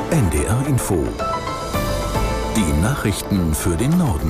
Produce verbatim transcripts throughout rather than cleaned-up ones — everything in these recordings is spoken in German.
N D R Info. Die Nachrichten für den Norden.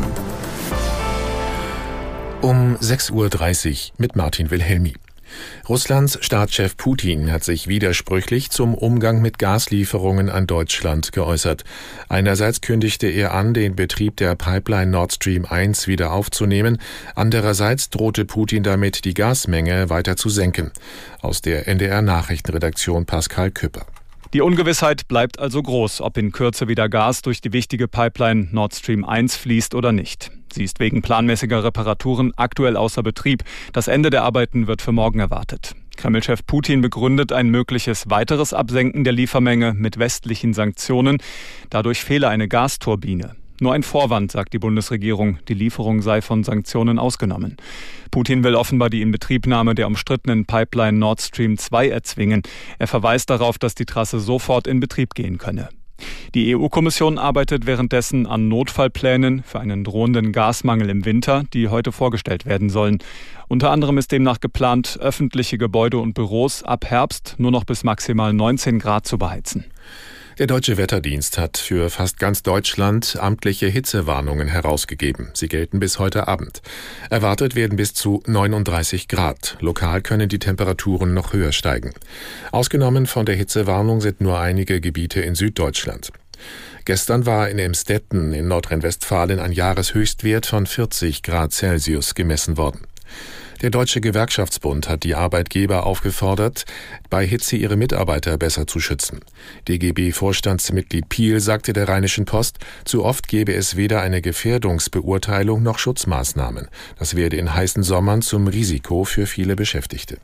Um sechs Uhr dreißig mit Martin Wilhelmi. Russlands Staatschef Putin hat sich widersprüchlich zum Umgang mit Gaslieferungen an Deutschland geäußert. Einerseits kündigte er an, den Betrieb der Pipeline Nord Stream eins wieder aufzunehmen. Andererseits drohte Putin damit, die Gasmenge weiter zu senken. Aus der N D R-Nachrichtenredaktion Pascal Küpper. Die Ungewissheit bleibt also groß, ob in Kürze wieder Gas durch die wichtige Pipeline Nord Stream eins fließt oder nicht. Sie ist wegen planmäßiger Reparaturen aktuell außer Betrieb. Das Ende der Arbeiten wird für morgen erwartet. Kreml-Chef Putin begründet ein mögliches weiteres Absenken der Liefermenge mit westlichen Sanktionen. Dadurch fehle eine Gasturbine. Nur ein Vorwand, sagt die Bundesregierung. Die Lieferung sei von Sanktionen ausgenommen. Putin will offenbar die Inbetriebnahme der umstrittenen Pipeline Nord Stream zwei erzwingen. Er verweist darauf, dass die Trasse sofort in Betrieb gehen könne. Die E U-Kommission arbeitet währenddessen an Notfallplänen für einen drohenden Gasmangel im Winter, die heute vorgestellt werden sollen. Unter anderem ist demnach geplant, öffentliche Gebäude und Büros ab Herbst nur noch bis maximal neunzehn Grad zu beheizen. Der Deutsche Wetterdienst hat für fast ganz Deutschland amtliche Hitzewarnungen herausgegeben. Sie gelten bis heute Abend. Erwartet werden bis zu neununddreißig Grad. Lokal können die Temperaturen noch höher steigen. Ausgenommen von der Hitzewarnung sind nur einige Gebiete in Süddeutschland. Gestern war in Emstetten in Nordrhein-Westfalen ein Jahreshöchstwert von vierzig Grad Celsius gemessen worden. Der Deutsche Gewerkschaftsbund hat die Arbeitgeber aufgefordert, bei Hitze ihre Mitarbeiter besser zu schützen. D G B-Vorstandsmitglied Piel sagte der Rheinischen Post, zu oft gebe es weder eine Gefährdungsbeurteilung noch Schutzmaßnahmen. Das werde in heißen Sommern zum Risiko für viele Beschäftigte.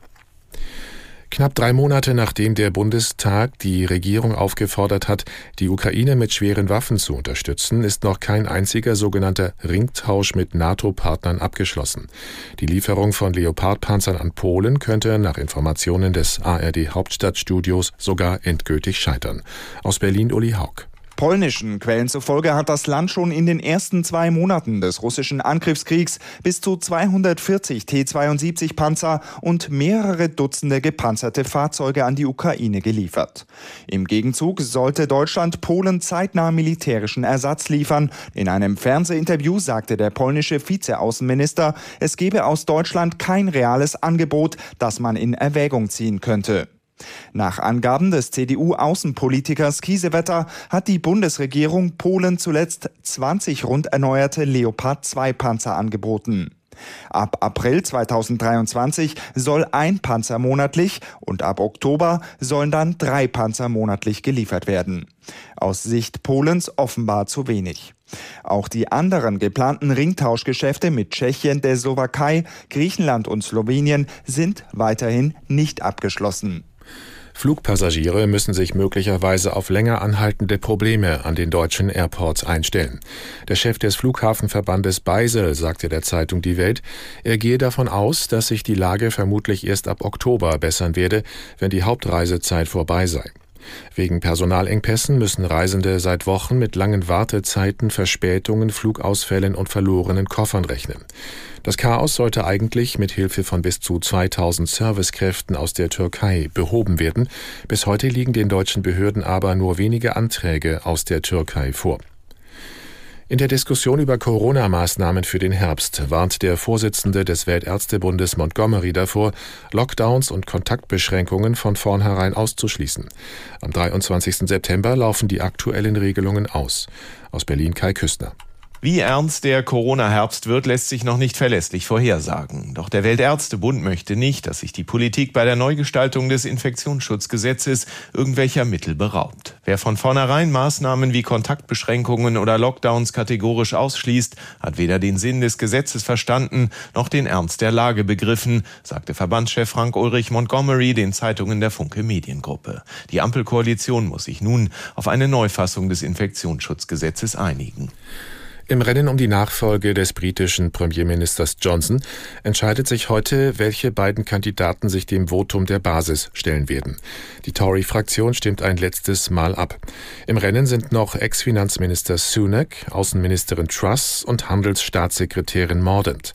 Knapp drei Monate nachdem der Bundestag die Regierung aufgefordert hat, die Ukraine mit schweren Waffen zu unterstützen, ist noch kein einziger sogenannter Ringtausch mit NATO-Partnern abgeschlossen. Die Lieferung von Leopard-Panzern an Polen könnte nach Informationen des A R D-Hauptstadtstudios sogar endgültig scheitern. Aus Berlin Uli Haug. Polnischen Quellen zufolge hat das Land schon in den ersten zwei Monaten des russischen Angriffskriegs bis zu zweihundertvierzig T zweiundsiebzig Panzer und mehrere Dutzende gepanzerte Fahrzeuge an die Ukraine geliefert. Im Gegenzug sollte Deutschland Polen zeitnah militärischen Ersatz liefern. In einem Fernsehinterview sagte der polnische Vizeaußenminister, es gebe aus Deutschland kein reales Angebot, das man in Erwägung ziehen könnte. Nach Angaben des C D U-Außenpolitikers Kiesewetter hat die Bundesregierung Polen zuletzt zwanzig rund erneuerte Leopard zwei Panzer angeboten. Ab April zweitausenddreiundzwanzig soll ein Panzer monatlich und ab Oktober sollen dann drei Panzer monatlich geliefert werden. Aus Sicht Polens offenbar zu wenig. Auch die anderen geplanten Ringtauschgeschäfte mit Tschechien, der Slowakei, Griechenland und Slowenien sind weiterhin nicht abgeschlossen. Flugpassagiere müssen sich möglicherweise auf länger anhaltende Probleme an den deutschen Airports einstellen. Der Chef des Flughafenverbandes Beisel sagte der Zeitung Die Welt, er gehe davon aus, dass sich die Lage vermutlich erst ab Oktober bessern werde, wenn die Hauptreisezeit vorbei sei. Wegen Personalengpässen müssen Reisende seit Wochen mit langen Wartezeiten, Verspätungen, Flugausfällen und verlorenen Koffern rechnen. Das Chaos sollte eigentlich mit Hilfe von bis zu zweitausend Servicekräften aus der Türkei behoben werden. Bis heute liegen den deutschen Behörden aber nur wenige Anträge aus der Türkei vor. In der Diskussion über Corona-Maßnahmen für den Herbst warnt der Vorsitzende des Weltärztebundes Montgomery davor, Lockdowns und Kontaktbeschränkungen von vornherein auszuschließen. Am dreiundzwanzigsten September laufen die aktuellen Regelungen aus. Aus Berlin Kai Küstner. Wie ernst der Corona-Herbst wird, lässt sich noch nicht verlässlich vorhersagen. Doch der Weltärztebund möchte nicht, dass sich die Politik bei der Neugestaltung des Infektionsschutzgesetzes irgendwelcher Mittel beraubt. Wer von vornherein Maßnahmen wie Kontaktbeschränkungen oder Lockdowns kategorisch ausschließt, hat weder den Sinn des Gesetzes verstanden, noch den Ernst der Lage begriffen, sagte Verbandschef Frank-Ulrich Montgomery den Zeitungen der Funke Mediengruppe. Die Ampelkoalition muss sich nun auf eine Neufassung des Infektionsschutzgesetzes einigen. Im Rennen um die Nachfolge des britischen Premierministers Johnson entscheidet sich heute, welche beiden Kandidaten sich dem Votum der Basis stellen werden. Die Tory-Fraktion stimmt ein letztes Mal ab. Im Rennen sind noch Ex-Finanzminister Sunak, Außenministerin Truss und Handelsstaatssekretärin Mordaunt.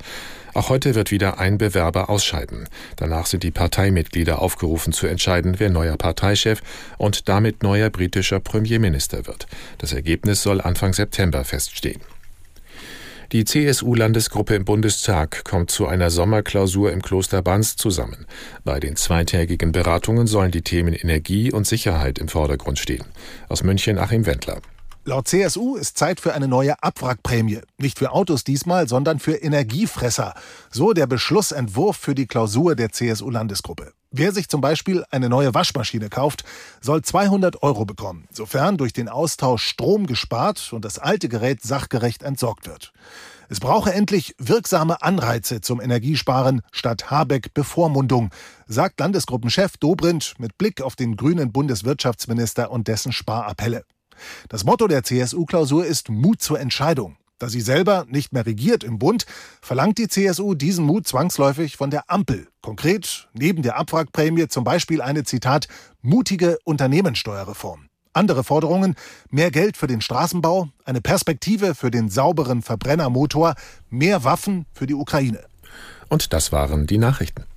Auch heute wird wieder ein Bewerber ausscheiden. Danach sind die Parteimitglieder aufgerufen zu entscheiden, wer neuer Parteichef und damit neuer britischer Premierminister wird. Das Ergebnis soll Anfang September feststehen. Die C S U-Landesgruppe im Bundestag kommt zu einer Sommerklausur im Kloster Banz zusammen. Bei den zweitägigen Beratungen sollen die Themen Energie und Sicherheit im Vordergrund stehen. Aus München Achim Wendler. Laut C S U ist Zeit für eine neue Abwrackprämie. Nicht für Autos diesmal, sondern für Energiefresser. So der Beschlussentwurf für die Klausur der C S U-Landesgruppe. Wer sich zum Beispiel eine neue Waschmaschine kauft, soll zweihundert Euro bekommen, sofern durch den Austausch Strom gespart und das alte Gerät sachgerecht entsorgt wird. Es brauche endlich wirksame Anreize zum Energiesparen statt Habeck-Bevormundung, sagt Landesgruppenchef Dobrindt mit Blick auf den grünen Bundeswirtschaftsminister und dessen Sparappelle. Das Motto der C S U-Klausur ist Mut zur Entscheidung. Da sie selber nicht mehr regiert im Bund, verlangt die C S U diesen Mut zwangsläufig von der Ampel. Konkret neben der Abwrackprämie zum Beispiel eine, Zitat, mutige Unternehmenssteuerreform. Andere Forderungen: mehr Geld für den Straßenbau, eine Perspektive für den sauberen Verbrennermotor, mehr Waffen für die Ukraine. Und das waren die Nachrichten.